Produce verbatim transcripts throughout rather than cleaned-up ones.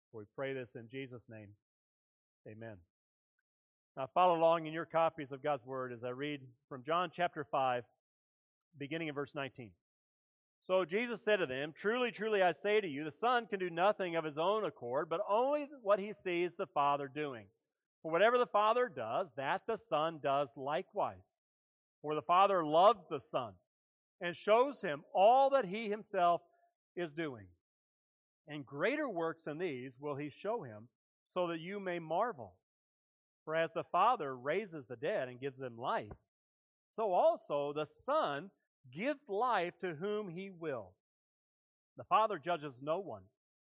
We pray this in Jesus' name. Amen. Now follow along in your copies of God's Word as I read from John chapter five, beginning in verse nineteen. So Jesus said to them, "Truly, truly, I say to you, the Son can do nothing of his own accord, but only what he sees the Father doing. For whatever the Father does, that the Son does likewise. For the Father loves the Son, and shows him all that he himself is doing. And greater works than these will he show him, so that you may marvel. For as the Father raises the dead and gives them life, so also the Son gives life to whom he will. The Father judges no one,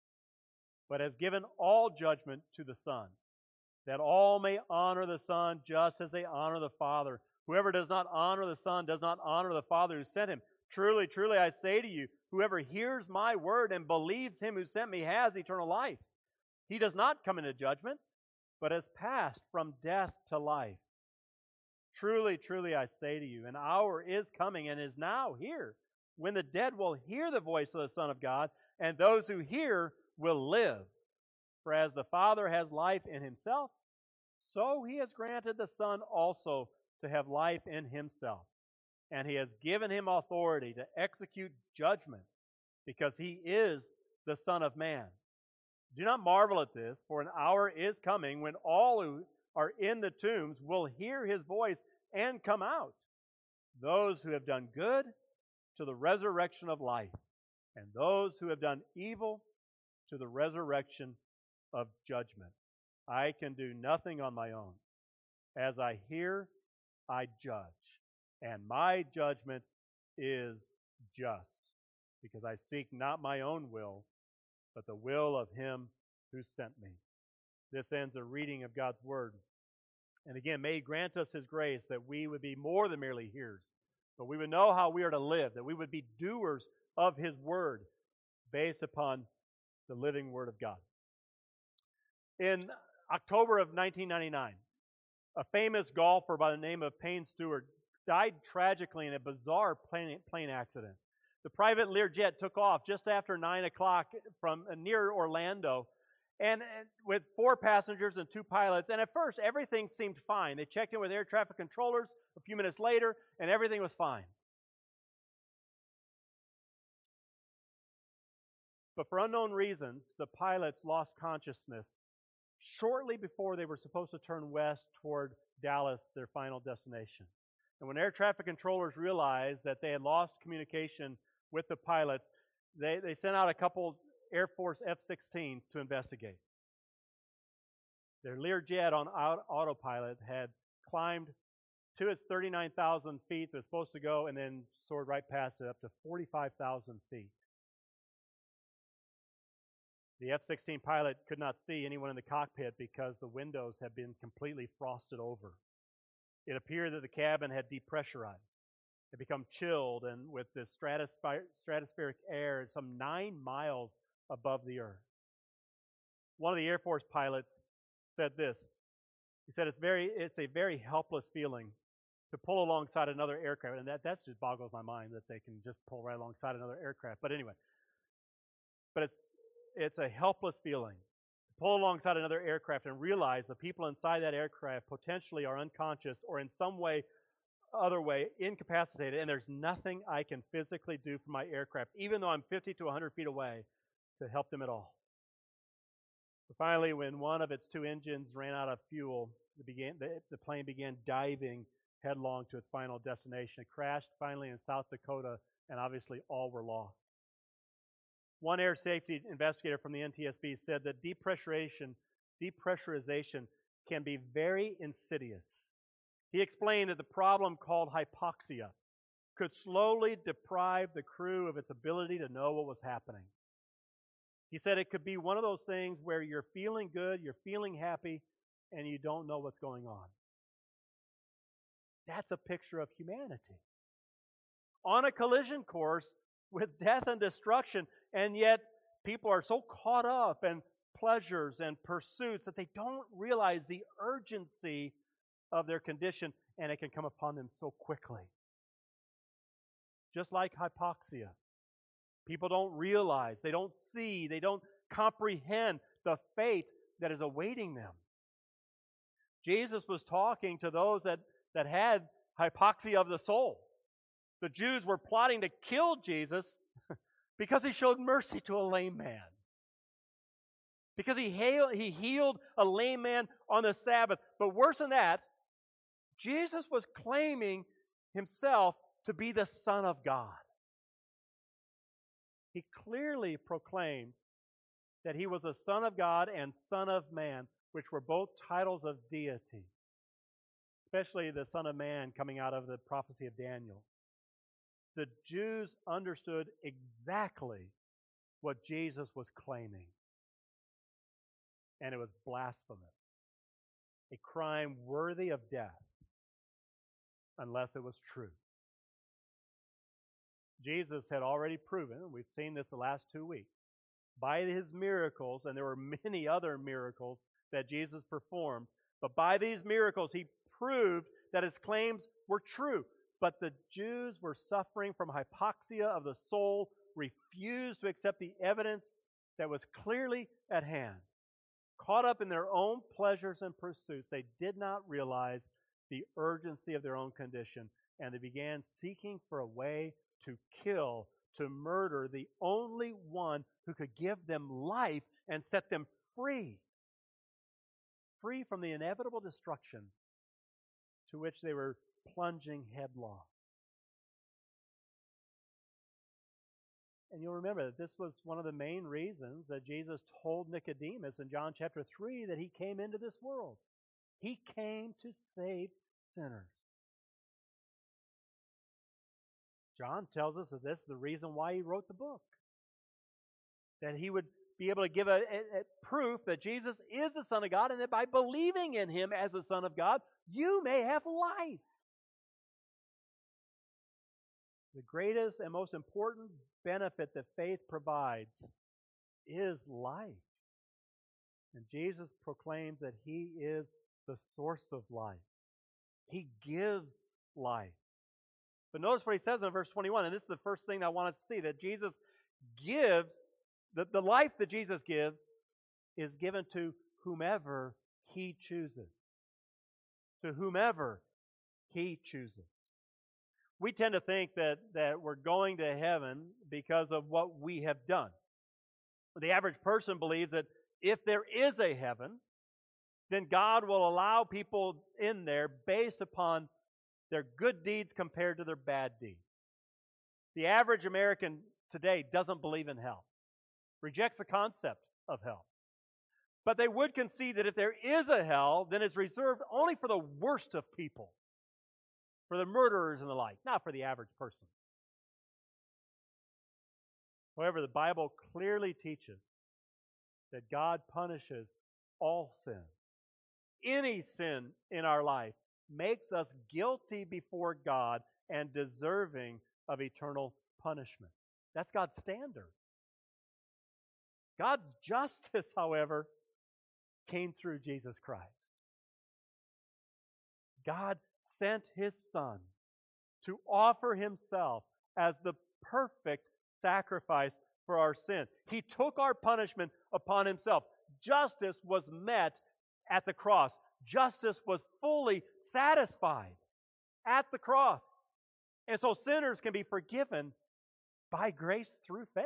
but has given all judgment to the Son, that all may honor the Son just as they honor the Father. Whoever does not honor the Son does not honor the Father who sent him. Truly, truly, I say to you, whoever hears my word and believes him who sent me has eternal life. He does not come into judgment, but has passed from death to life. Truly, truly, I say to you, an hour is coming and is now here, when the dead will hear the voice of the Son of God, and those who hear will live. For as the Father has life in himself, so he has granted the Son also to have life in himself. And he has given him authority to execute judgment, because he is the Son of Man. Do not marvel at this, for an hour is coming when all who are in the tombs will hear his voice and come out. Those who have done good to the resurrection of life, and those who have done evil to the resurrection of judgment. I can do nothing on my own. As I hear, I judge, and my judgment is just, because I seek not my own will, but the will of him who sent me." This ends a reading of God's Word. And again, may he grant us his grace that we would be more than merely hearers, but we would know how we are to live, that we would be doers of his Word based upon the living Word of God. In October of nineteen ninety-nine, a famous golfer by the name of Payne Stewart died tragically in a bizarre plane, plane accident. The private Learjet took off just after nine o'clock from uh, near Orlando, and, and with four passengers and two pilots. And at first, everything seemed fine. They checked in with air traffic controllers a few minutes later, and everything was fine. But for unknown reasons, the pilots lost consciousness shortly before they were supposed to turn west toward Dallas, their final destination. And when air traffic controllers realized that they had lost communication with the pilots, they, they sent out a couple Air Force F sixteens to investigate. Their Learjet on autopilot had climbed to its thirty-nine thousand feet that it was supposed to go, and then soared right past it up to forty-five thousand feet. The F sixteen pilot could not see anyone in the cockpit because the windows had been completely frosted over. It appeared that the cabin had depressurized. It had become chilled, and with the stratuspheric, stratospheric air some nine miles above the earth. One of the Air Force pilots said this. He said, it's very, it's a very helpless feeling to pull alongside another aircraft. And that, that just boggles my mind that they can just pull right alongside another aircraft. But anyway, but it's It's a helpless feeling to pull alongside another aircraft and realize the people inside that aircraft potentially are unconscious or in some way, other way, incapacitated, and there's nothing I can physically do for my aircraft, even though I'm fifty to one hundred feet away, to help them at all. But finally, when one of its two engines ran out of fuel, the, began, the, the plane began diving headlong to its final destination. It crashed finally in South Dakota, and obviously all were lost. One air safety investigator from the N T S B said that depressurization, depressurization can be very insidious. He explained that the problem called hypoxia could slowly deprive the crew of its ability to know what was happening. He said it could be one of those things where you're feeling good, you're feeling happy, and you don't know what's going on. That's a picture of humanity. On a collision course with death and destruction, and yet people are so caught up in pleasures and pursuits that they don't realize the urgency of their condition, and it can come upon them so quickly. Just like hypoxia. People don't realize, they don't see, they don't comprehend the fate that is awaiting them. Jesus was talking to those that, that had hypoxia of the soul. The Jews were plotting to kill Jesus because he showed mercy to a lame man. Because he healed, he healed a lame man on the Sabbath. But worse than that, Jesus was claiming himself to be the Son of God. He clearly proclaimed that he was the Son of God and Son of Man, which were both titles of deity, especially the Son of Man coming out of the prophecy of Daniel. The Jews understood exactly what Jesus was claiming, and it was blasphemous, a crime worthy of death, unless it was true. Jesus had already proven, and we've seen this the last two weeks, by his miracles, and there were many other miracles that Jesus performed, but by these miracles he proved that his claims were true. But the Jews were suffering from hypoxia of the soul, refused to accept the evidence that was clearly at hand. Caught up in their own pleasures and pursuits, they did not realize the urgency of their own condition, and they began seeking for a way to kill, to murder the only one who could give them life and set them free. Free from the inevitable destruction to which they were plunging headlong. And you'll remember that this was one of the main reasons that Jesus told Nicodemus in John chapter three that he came into this world. He came to save sinners. John tells us that this is the reason why he wrote the book. That he would be able to give a, a, a proof that Jesus is the Son of God, and that by believing in him as the Son of God, you may have life. The greatest and most important benefit that faith provides is life. And Jesus proclaims that he is the source of life. He gives life. But notice what he says in verse twenty-one, and this is the first thing I want us to see, that Jesus gives, the, the life that Jesus gives is given to whomever he chooses. To whomever he chooses. We tend to think that, that we're going to heaven because of what we have done. The average person believes that if there is a heaven, then God will allow people in there based upon their good deeds compared to their bad deeds. The average American today doesn't believe in hell, rejects the concept of hell. But they would concede that if there is a hell, then it's reserved only for the worst of people, for the murderers and the like, not for the average person. However, the Bible clearly teaches that God punishes all sin. Any sin in our life makes us guilty before God and deserving of eternal punishment. That's God's standard. God's justice, however, came through Jesus Christ. God sent his Son to offer himself as the perfect sacrifice for our sin. He took our punishment upon himself. Justice was met at the cross. Justice was fully satisfied at the cross. And so sinners can be forgiven by grace through faith.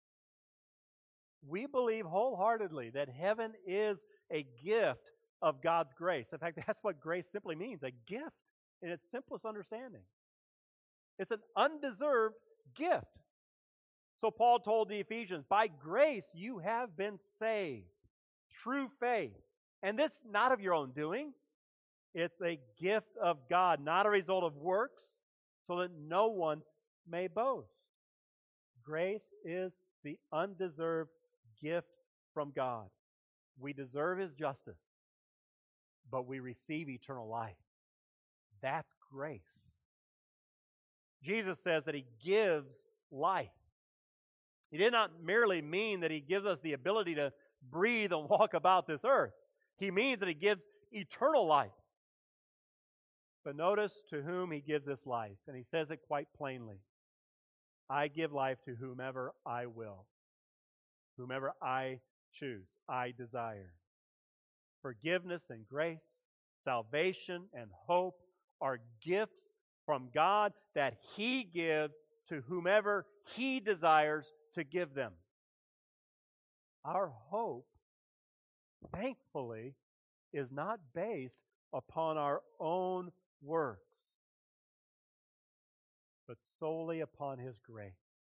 We believe wholeheartedly that heaven is a gift of God's grace. In fact, that's what grace simply means, a gift in its simplest understanding. It's an undeserved gift. So Paul told the Ephesians, by grace you have been saved through faith. And this not of your own doing. It's a gift of God, not a result of works, so that no one may boast. Grace is the undeserved gift from God. We deserve his justice, but we receive eternal life. That's grace. Jesus says that he gives life. He did not merely mean that he gives us the ability to breathe and walk about this earth. He means that he gives eternal life. But notice to whom he gives this life, and he says it quite plainly. I give life to whomever I will, whomever I choose. I desire. Forgiveness and grace, salvation and hope are gifts from God that He gives to whomever He desires to give them. Our hope, thankfully, is not based upon our own works, but solely upon His grace.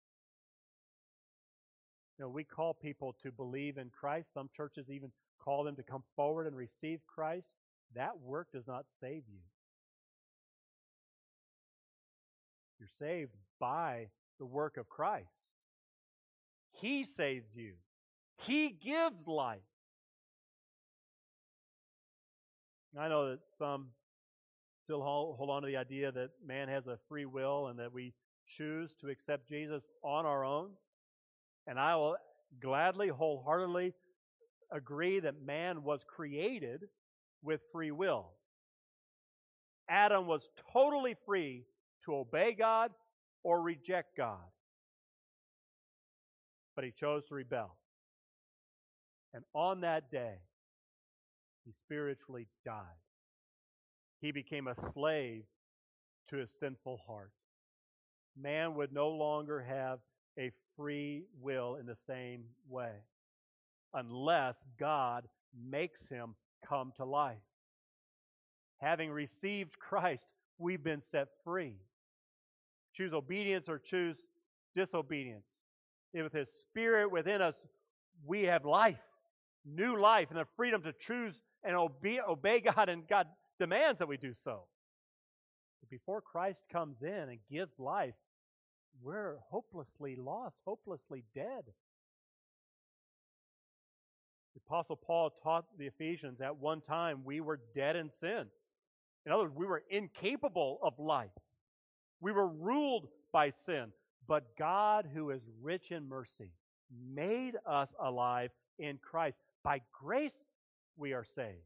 You know, we call people to believe in Christ. Some churches even call them to come forward and receive Christ. That work does not save you. You're saved by the work of Christ. He saves you. He gives life. I know that some still hold on to the idea that man has a free will and that we choose to accept Jesus on our own. And I will gladly, wholeheartedly agree that man was created with free will. Adam was totally free to obey God or reject God. But he chose to rebel. And on that day, he spiritually died. He became a slave to his sinful heart. Man would no longer have a free will in the same way unless God makes him come to life. Having received Christ, we've been set free. Choose obedience or choose disobedience. With His Spirit within us, we have life, new life, and the freedom to choose and obey, obey God, and God demands that we do so. But before Christ comes in and gives life, we're hopelessly lost, hopelessly dead. The Apostle Paul taught the Ephesians at one time we were dead in sin. In other words, we were incapable of life. We were ruled by sin. But God, who is rich in mercy, made us alive in Christ. By grace we are saved.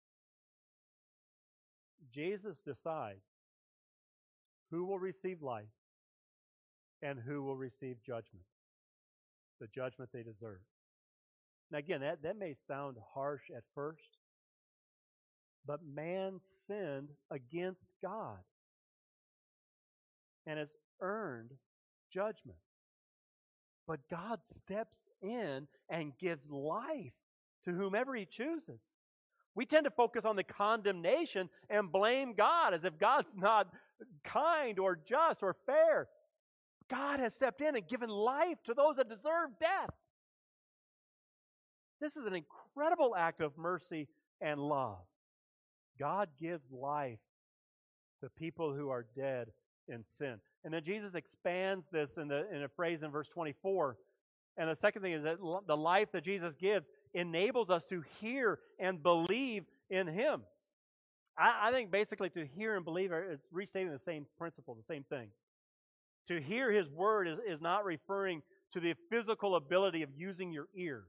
Jesus decides who will receive life and who will receive judgment, the judgment they deserve. Now again, that, that may sound harsh at first, but man sinned against God and has earned judgment. But God steps in and gives life to whomever He chooses. We tend to focus on the condemnation and blame God as if God's not kind or just or fair. God has stepped in and given life to those that deserve death. This is an incredible act of mercy and love. God gives life to people who are dead in sin. And then Jesus expands this in, the, in a phrase in verse twenty-four. And the second thing is that the life that Jesus gives enables us to hear and believe in Him. I, I think basically to hear and believe are it's restating the same principle, the same thing. To hear His word is, is not referring to the physical ability of using your ears.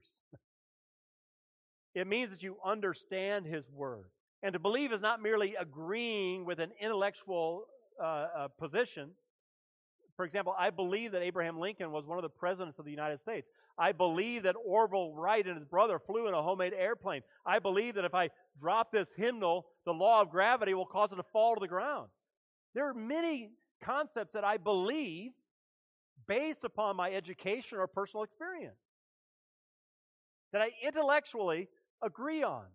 It means that you understand His word. And to believe is not merely agreeing with an intellectual uh, uh, position. For example, I believe that Abraham Lincoln was one of the presidents of the United States. I believe that Orville Wright and his brother flew in a homemade airplane. I believe that if I drop this hymnal, the law of gravity will cause it to fall to the ground. There are many concepts that I believe based upon my education or personal experience that I intellectually agree on.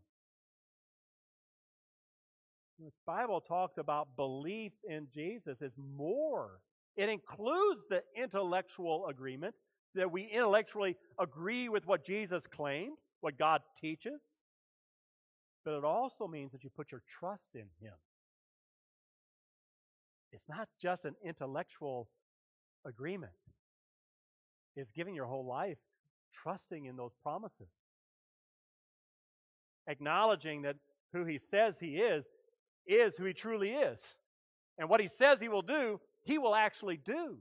The Bible talks about belief in Jesus is more. It includes the intellectual agreement, that we intellectually agree with what Jesus claimed, what God teaches, but it also means that you put your trust in Him. It's not just an intellectual agreement. It's giving your whole life trusting in those promises. Acknowledging that who He says He is, is who He truly is. And what He says He will do, He will actually do.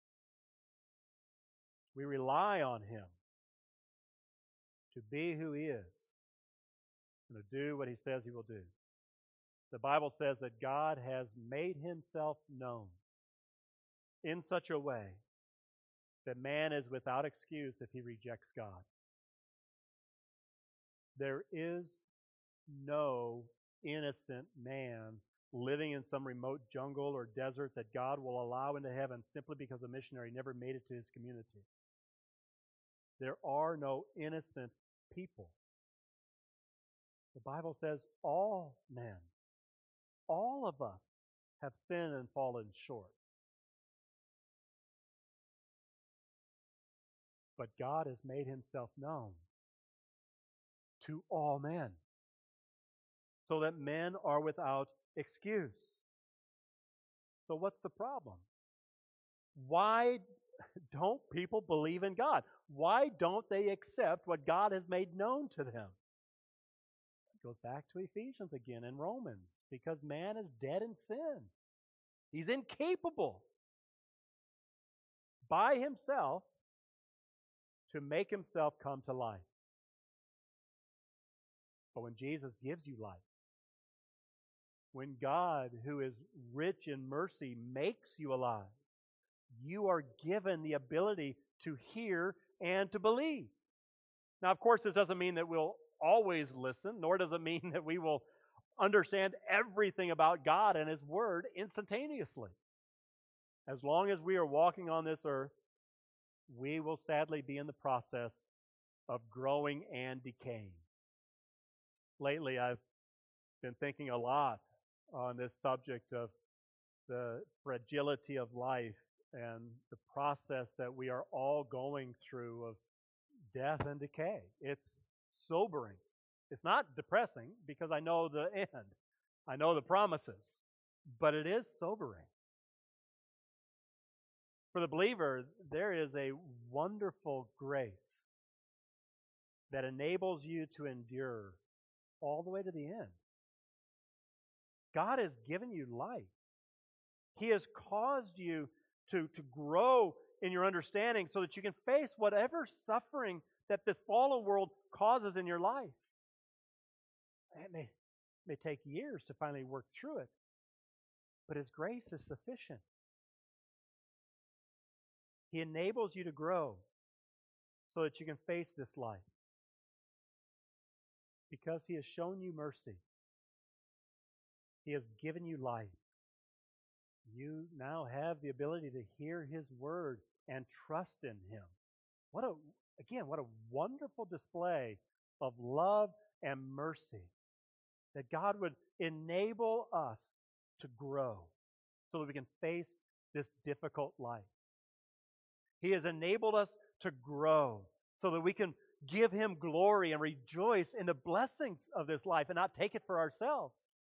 We rely on Him to be who He is and to do what He says He will do. The Bible says that God has made Himself known in such a way that man is without excuse if he rejects God. There is no innocent man living in some remote jungle or desert that God will allow into heaven simply because a missionary never made it to his community. There are no innocent people. The Bible says all men, all of us have sinned and fallen short. But God has made himself known to all men, so that men are without excuse. So what's the problem? Why don't people believe in God? Why don't they accept what God has made known to them? It goes back to Ephesians again and Romans, because man is dead in sin. He's incapable by himself to make himself come to life. But when Jesus gives you life, when God, who is rich in mercy, makes you alive, you are given the ability to hear and to believe. Now, of course, this doesn't mean that we'll always listen, nor does it mean that we will understand everything about God and His Word instantaneously. As long as we are walking on this earth, we will sadly be in the process of growing and decaying. Lately, I've been thinking a lot on this subject of the fragility of life and the process that we are all going through of death and decay. It's sobering. It's not depressing because I know the end. I know the promises. But it is sobering. For the believer, there is a wonderful grace that enables you to endure all the way to the end. God has given you life. He has caused you to, to grow in your understanding so that you can face whatever suffering that this fallen world causes in your life. It may, may take years to finally work through it, but His grace is sufficient. He enables you to grow so that you can face this life because He has shown you mercy. He has given you life. You now have the ability to hear His word and trust in Him. What a, again, what a wonderful display of love and mercy that God would enable us to grow so that we can face this difficult life. He has enabled us to grow so that we can give Him glory and rejoice in the blessings of this life and not take it for ourselves.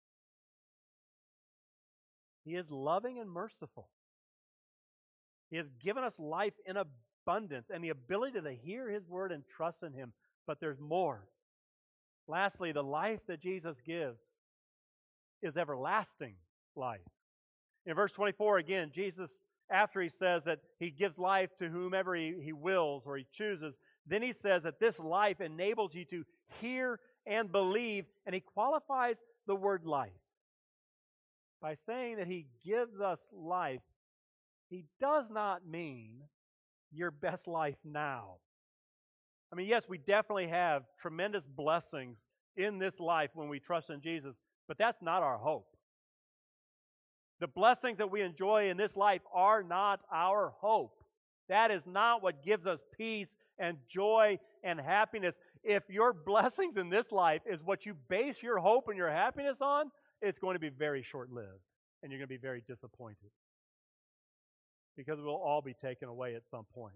He is loving and merciful. He has given us life in abundance and the ability to hear His word and trust in Him. But there's more. Lastly, the life that Jesus gives is everlasting life. In verse twenty-four, again, Jesus, after He says that He gives life to whomever He, he wills or He chooses, then He says that this life enables you to hear and believe, and He qualifies the word life. By saying that He gives us life, He does not mean your best life now. I mean, yes, we definitely have tremendous blessings in this life when we trust in Jesus, but that's not our hope. The blessings that we enjoy in this life are not our hope. That is not what gives us peace and joy and happiness. If your blessings in this life is what you base your hope and your happiness on, it's going to be very short-lived, and you're going to be very disappointed because it will all be taken away at some point.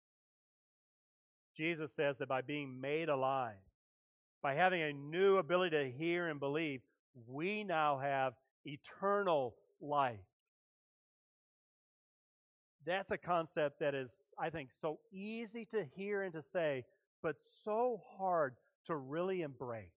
Jesus says that by being made alive, by having a new ability to hear and believe, we now have eternal life. That's a concept that is, I think, so easy to hear and to say, but so hard to really embrace.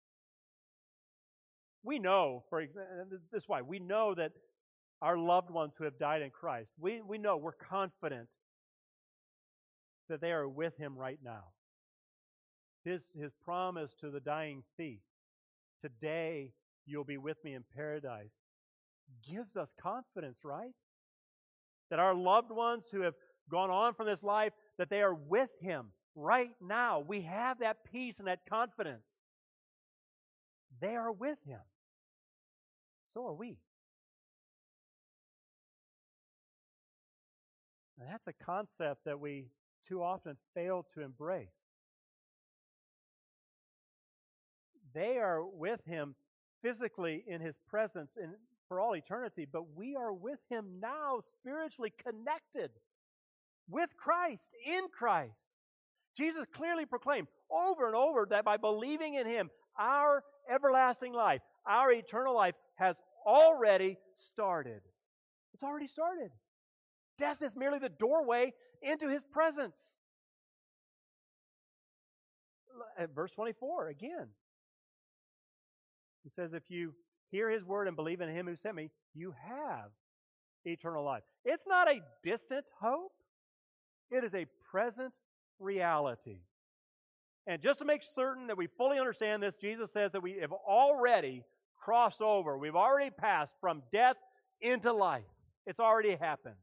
We know, for example, this is why, we know that our loved ones who have died in Christ, we, we know, we're confident that they are with Him right now. His, his promise to the dying thief, today you'll be with me in paradise, gives us confidence, right? That our loved ones who have gone on from this life, that they are with Him right now. We have that peace and that confidence. They are with him. So are we. And that's a concept that we too often fail to embrace. They are with him physically in his presence in, for all eternity, but we are with him now, spiritually connected with Christ, in Christ. Jesus clearly proclaimed over and over that by believing in him, our everlasting life, our eternal life has already started. It's already started. Death is merely the doorway into his presence. At verse twenty-four, again, he says, if you hear his word and believe in him who sent me, you have eternal life. It's not a distant hope. It is a present reality. And just to make certain that we fully understand this, Jesus says that we have already crossed over. We've already passed from death into life. It's already happened.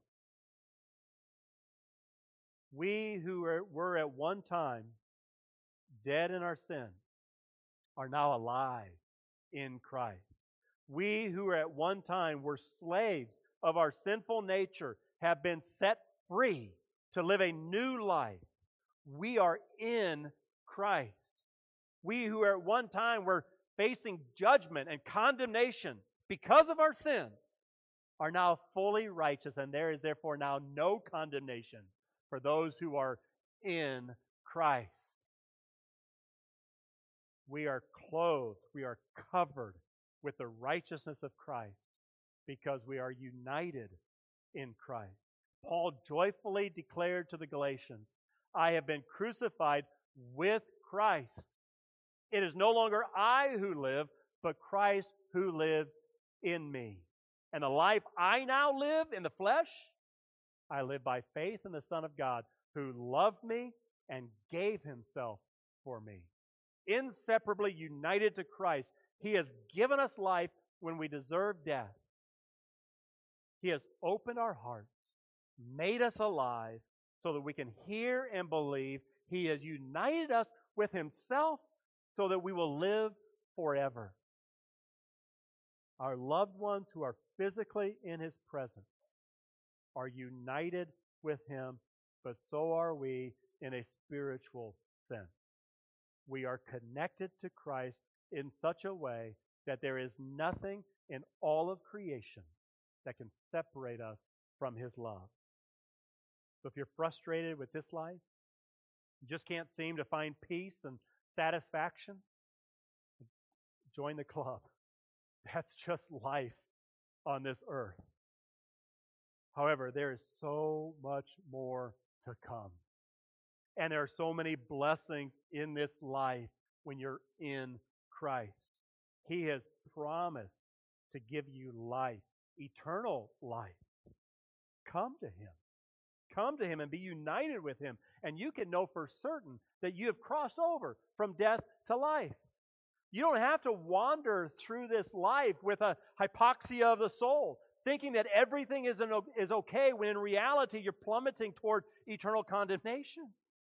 We who were at one time dead in our sin are now alive in Christ. We who at one time were slaves of our sinful nature have been set free to live a new life. We are in Christ. We who at one time were facing judgment and condemnation because of our sin are now fully righteous, and there is therefore now no condemnation for those who are in Christ. We are clothed, we are covered with the righteousness of Christ because we are united in Christ. Paul joyfully declared to the Galatians, I have been crucified with Christ. It is no longer I who live, but Christ who lives in me. And the life I now live in the flesh, I live by faith in the Son of God, who loved me and gave himself for me. Inseparably united to Christ, he has given us life when we deserve death. He has opened our hearts, made us alive, so that we can hear and believe. He has united us with himself so that we will live forever. Our loved ones who are physically in his presence are united with him, but so are we in a spiritual sense. We are connected to Christ in such a way that there is nothing in all of creation that can separate us from his love. So if you're frustrated with this life, you just can't seem to find peace and satisfaction, join the club. That's just life on this earth. However, there is so much more to come. And there are so many blessings in this life when you're in Christ. He has promised to give you life, eternal life. Come to him. Come to him and be united with him. And you can know for certain that you have crossed over from death to life. You don't have to wander through this life with a hypoxia of the soul, thinking that everything is, an, is okay, when in reality you're plummeting toward eternal condemnation.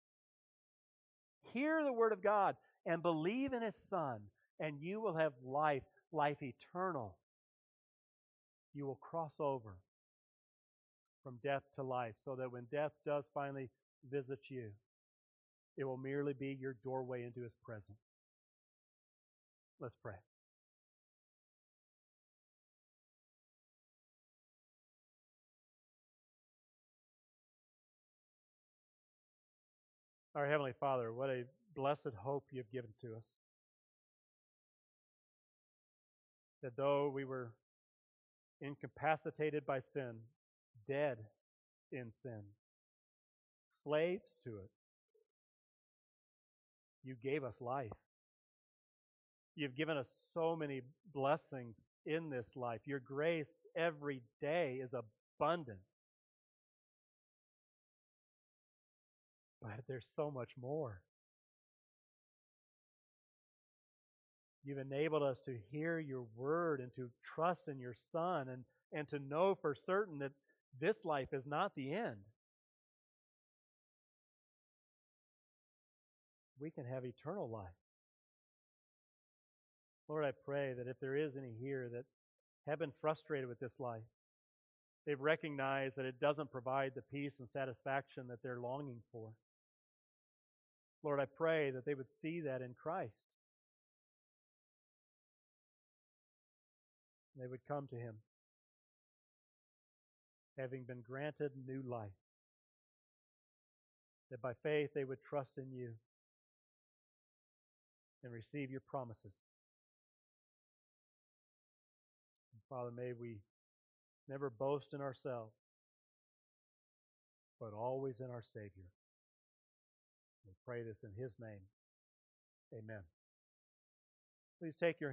Hear the word of God and believe in his Son, and you will have life, life eternal. You will cross over from death to life, so that when death does finally visit you, it will merely be your doorway into his presence. Let's pray. Our Heavenly Father, what a blessed hope you've given to us. That though we were incapacitated by sin, dead in sin, slaves to it, you gave us life. You've given us so many blessings in this life. Your grace every day is abundant. But there's so much more. You've enabled us to hear your word and to trust in your Son, and, and to know for certain that this life is not the end. We can have eternal life. Lord, I pray that if there is any here that have been frustrated with this life, they've recognized that it doesn't provide the peace and satisfaction that they're longing for. Lord, I pray that they would see that in Christ. They would come to Him, having been granted new life. That by faith they would trust in You and receive Your promises. And Father, may we never boast in ourselves, but always in our Savior. We pray this in His name. Amen. Please take your